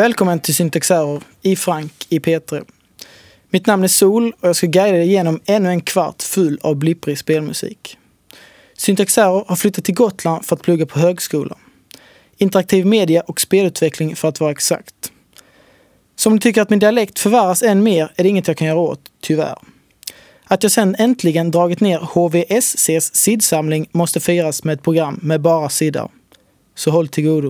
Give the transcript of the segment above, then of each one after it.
Välkommen till Syntax Error i Frank i P3. Mitt namn är Sol och jag ska guida dig igenom ännu en kvart full av blipprig spelmusik. Syntax Error har flyttat till Gotland för att plugga på högskolan. Interaktiv media och spelutveckling för att vara exakt. Så om du tycker att min dialekt förvärras än mer är det inget jag kan göra åt, tyvärr. Att jag sen äntligen dragit ner HVSCs sidsamling måste firas med ett program med bara sidor. Så håll till godo.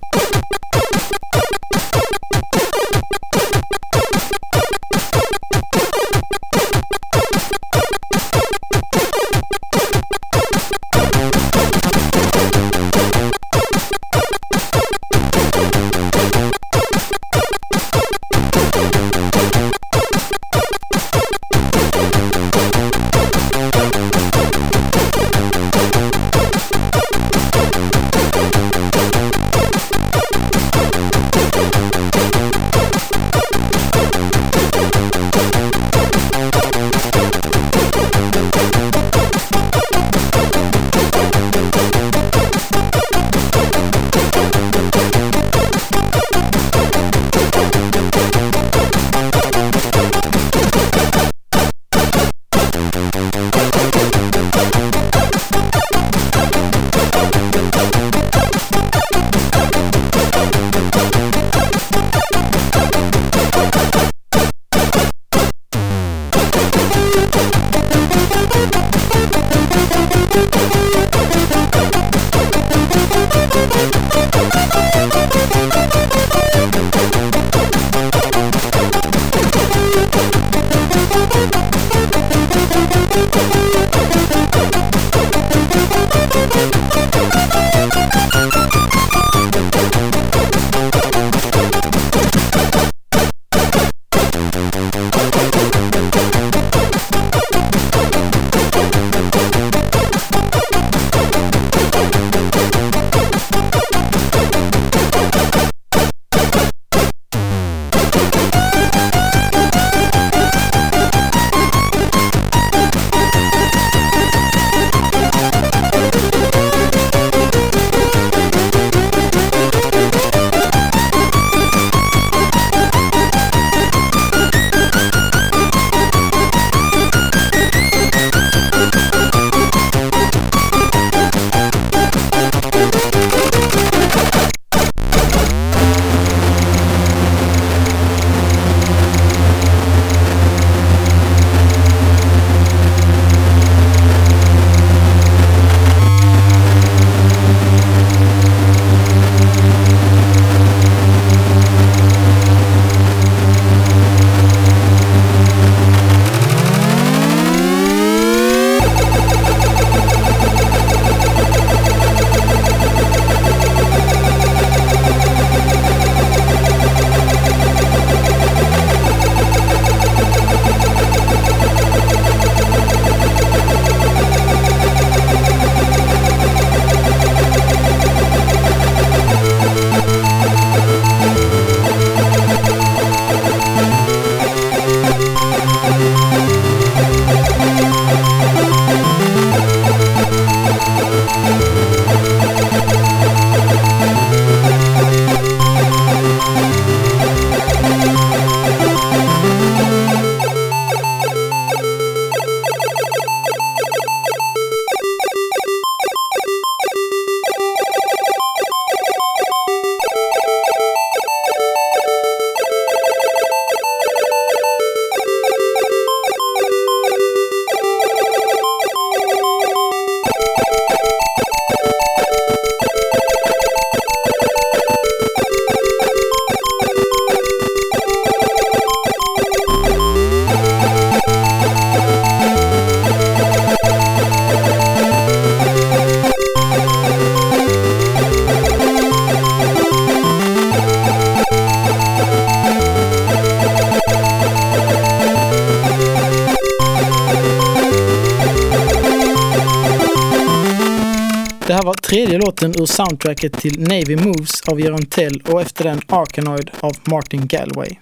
Det här var tredje låten ur soundtracket till Navy Moves av Jeroen Tell och efter den Arkanoid av Martin Galway.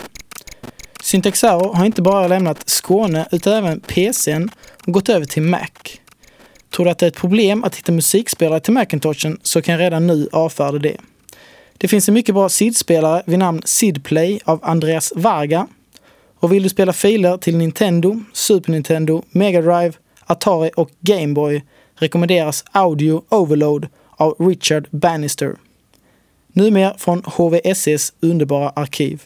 Syntax Error har inte bara lämnat Skåne utan även PC:n och gått över till Mac. Tror du att det är ett problem att hitta musikspelare till Macintoshen så kan jag redan nu avfärda det. Det finns en mycket bra SID-spelare vid namn SID-Play av Andreas Varga. Och vill du spela filer till Nintendo, Super Nintendo, Mega Drive, Atari och Game Boy rekommenderas Audio Overload av Richard Bannister. Numera från HVSS underbara arkiv.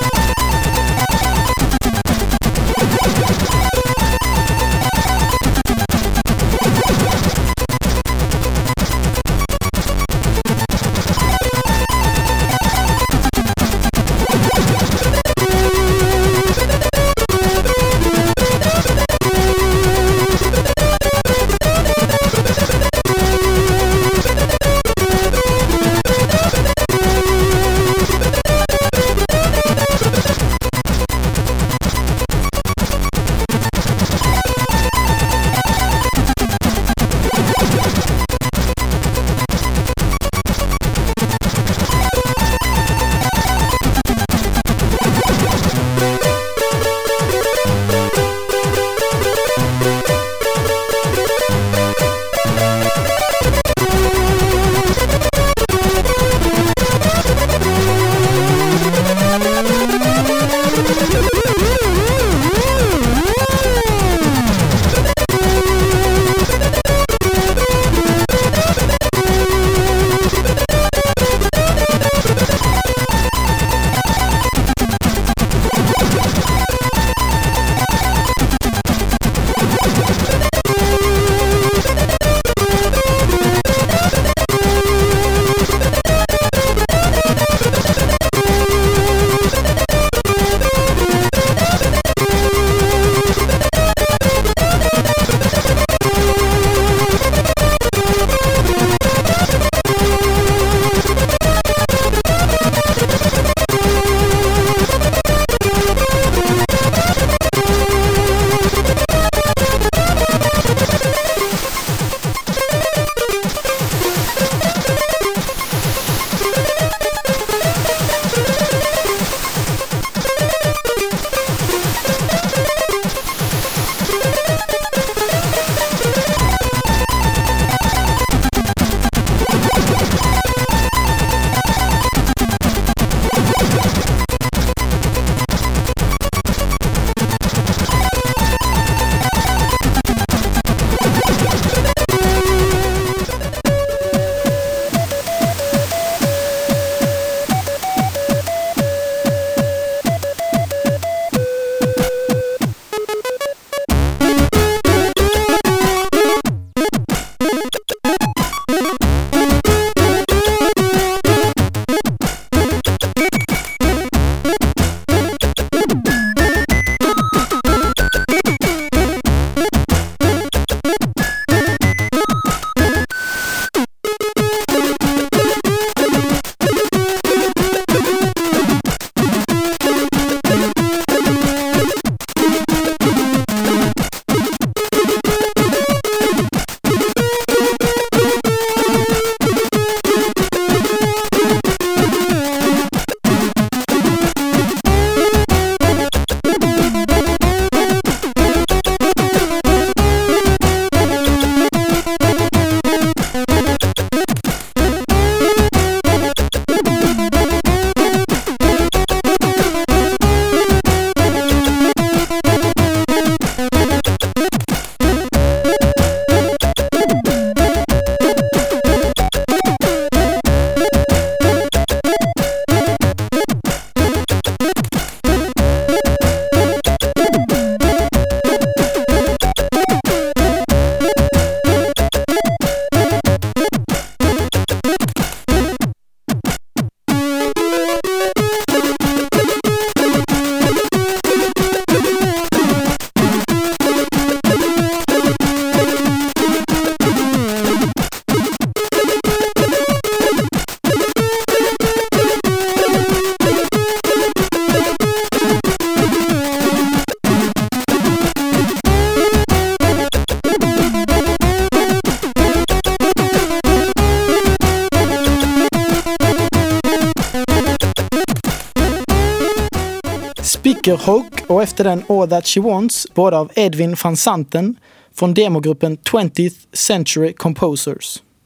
Speakerhawk och efter den All That She Wants, båda av Edwin van Santen från demogruppen 20th Century Composers.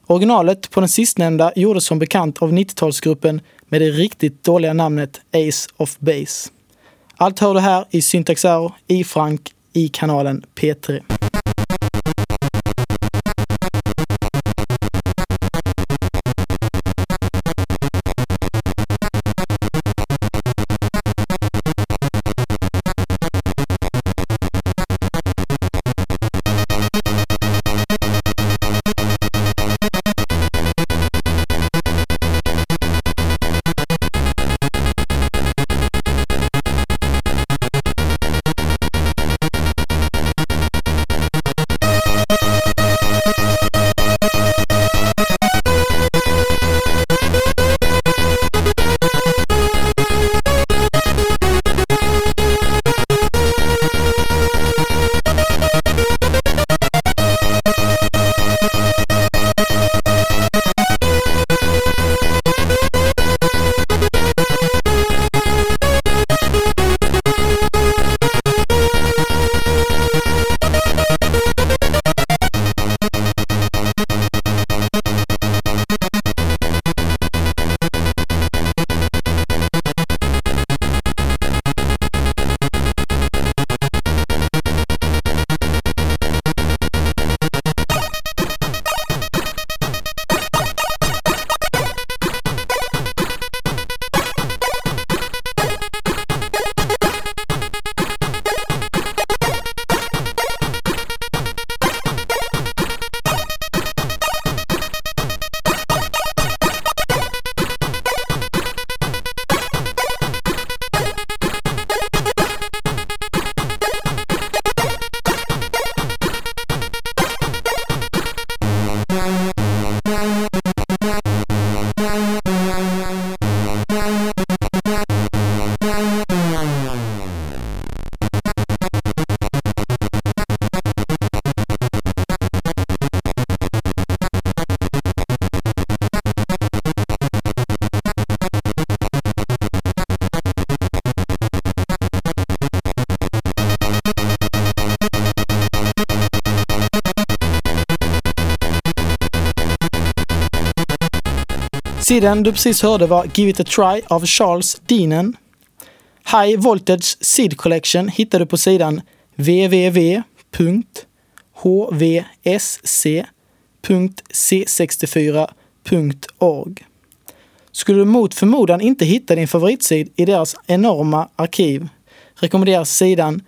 Originalet på den sistnämnda gjordes som bekant av 90-talsgruppen med det riktigt dåliga namnet Ace of Base. Allt hör du här i Syntax Error i Frank i kanalen P3. Sidan du precis hörde var Give It A Try av Charles Deenen. High Voltage Seed Collection hittar du på sidan www.hvsc.c64.org. Skulle du mot förmodan inte hitta din favoritsid i deras enorma arkiv rekommenderas sidan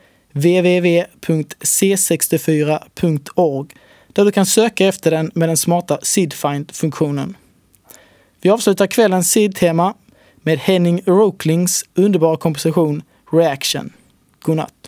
www.c64.org där du kan söka efter den med den smarta Seed Find-funktionen. Vi avslutar kvällens Seed-tema med Henning Roklings underbara komposition Reaction. Godnatt.